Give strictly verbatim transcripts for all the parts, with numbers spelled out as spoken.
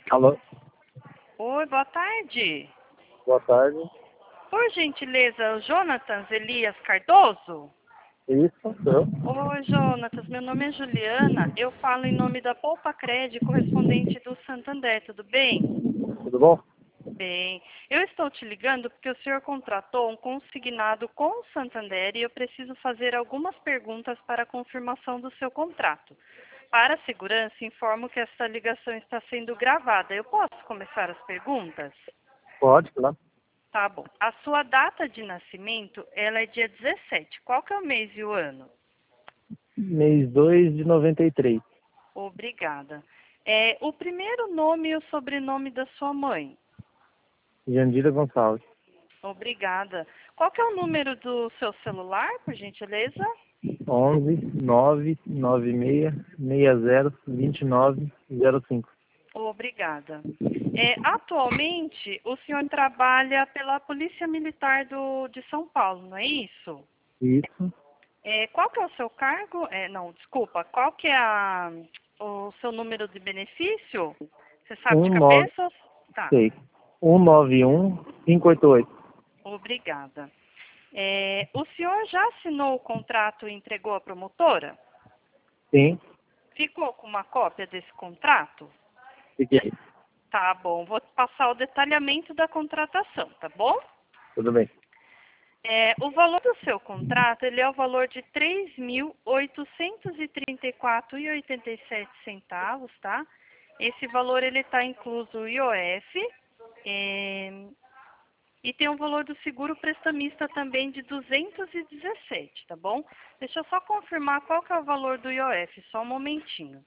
Alô, Oi, boa tarde. boa tarde. Por gentileza, o Jonatas Elias Cardoso? Isso, sou eu. Oi, Jonatas, meu nome é Juliana. Eu falo em nome da Poupa Cred, correspondente do Santander, tudo bem? Tudo bom? Bem, eu estou te ligando porque o senhor contratou um consignado com o Santander e eu preciso fazer algumas perguntas para a confirmação do seu contrato. Para a segurança, informo que esta ligação está sendo gravada. Eu posso começar as perguntas? Pode, claro. Tá bom. A sua data de nascimento, ela é dia dezessete. Qual que é o mês e o ano? Mês dois de noventa e três. Obrigada. É, o primeiro nome e o sobrenome da sua mãe? Jandira Gonçalves. Obrigada. Qual que é o número do seu celular, por gentileza? onze nove nove seis seis zero dois nove zero cinco. Obrigada. É, atualmente, o senhor trabalha pela Polícia Militar do, de São Paulo, não é isso? Isso. É, qual que é o seu cargo? É, não, desculpa. Qual que é a, o seu número de benefício? Você sabe de um nove cabeça? Tá, seis um nove um cinco oito oito. obrigada. É, o senhor já assinou o contrato e entregou à promotora? Sim, Ficou com uma cópia desse contrato? fiquei. Tá bom, vou passar o detalhamento da contratação, tá bom? Tudo bem. É, o valor do seu contrato, ele é o valor de três mil oitocentos e trinta e quatro reais e oitenta e sete centavos, tá? Esse valor, ele está incluso o I O F, é, e tem o valor do seguro prestamista também de duzentos e dezessete, tá bom? Deixa eu só confirmar qual que é o valor do I O F, só um momentinho.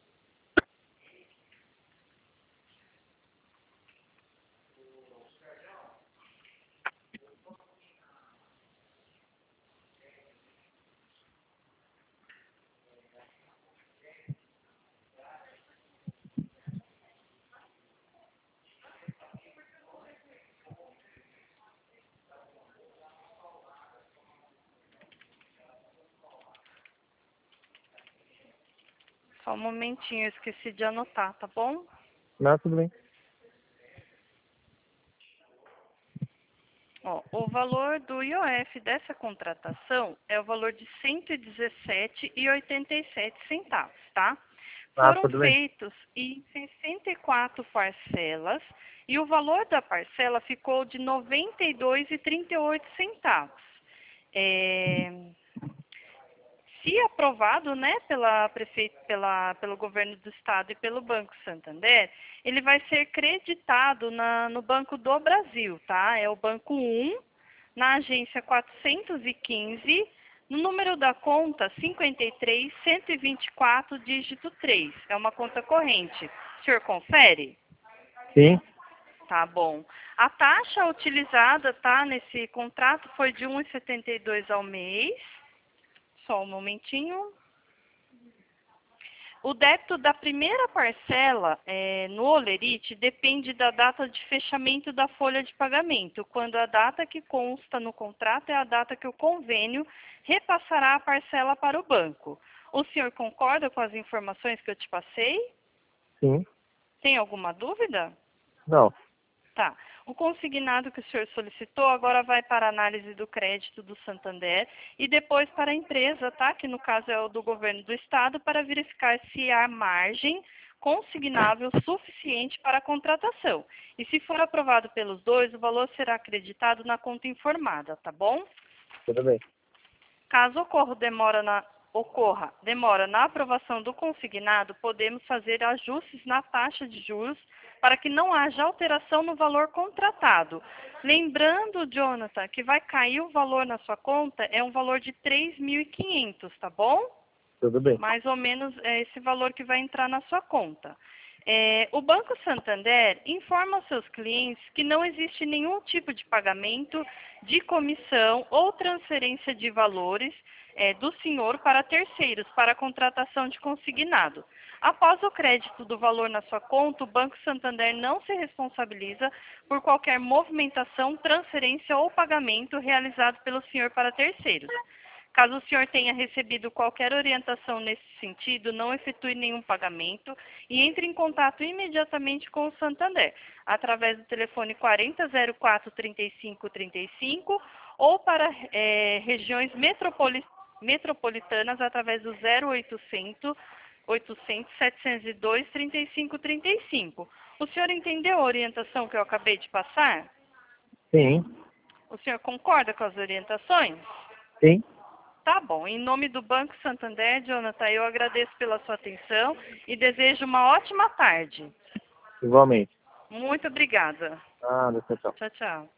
Só um momentinho, eu esqueci de anotar, tá bom? Não, tudo bem. Ó, o valor do I O F dessa contratação é o valor de cento e dezessete reais e oitenta e sete centavos, tá? Ah, Foram tudo bem. feitos em sessenta e quatro parcelas e o valor da parcela ficou de noventa e dois reais e trinta e oito centavos. É, se aprovado, né, pela prefeito, pela, pelo governo do estado e pelo Banco Santander, ele vai ser creditado na, no Banco do Brasil, tá? É o Banco um, na agência quatrocentos e quinze, no número da conta cinquenta e três, cento e vinte e quatro, dígito três. É uma conta corrente. O senhor confere? Sim, Tá bom. A taxa utilizada, tá, nesse contrato foi de um real e setenta e dois centavos ao mês. Só um momentinho. O débito da primeira parcela é, no Olerite depende da data de fechamento da folha de pagamento, quando a data que consta no contrato é a data que o convênio repassará a parcela para o banco. O senhor concorda com as informações que eu te passei? sim. Tem alguma dúvida? Não. Tá. O consignado que o senhor solicitou agora vai para a análise do crédito do Santander e depois para a empresa, tá? Que no caso é o do governo do estado, para verificar se há margem consignável suficiente para a contratação. E se for aprovado pelos dois, o valor será acreditado na conta informada, tá bom? Tudo bem. Caso ocorra demora na, ocorra demora na aprovação do consignado, podemos fazer ajustes na taxa de juros para que não haja alteração no valor contratado. Lembrando, Jonathan, que vai cair o valor na sua conta, é um valor de três mil e quinhentos, tá bom? Tudo bem. Mais ou menos é esse valor que vai entrar na sua conta. É, o Banco Santander informa aos seus clientes que não existe nenhum tipo de pagamento de comissão ou transferência de valores é, do senhor para terceiros para a contratação de consignado. Após o crédito do valor na sua conta, o Banco Santander não se responsabiliza por qualquer movimentação, transferência ou pagamento realizado pelo senhor para terceiros. Caso o senhor tenha recebido qualquer orientação nesse sentido, não efetue nenhum pagamento e entre em contato imediatamente com o Santander, através do telefone quarenta, zero quatro, trinta e cinco, trinta e cinco ou para é, regiões metropoli metropolitanas através do zero oitocentos, oitocentos, setecentos e dois, trinta e cinco, trinta e cinco. O senhor entendeu a orientação que eu acabei de passar? Sim. O senhor concorda com as orientações? Sim. Tá bom. Em nome do Banco Santander, Jonathan, eu agradeço pela sua atenção e desejo uma ótima tarde. Igualmente. Muito obrigada. Ah, tchau, tchau. Tchau, tchau.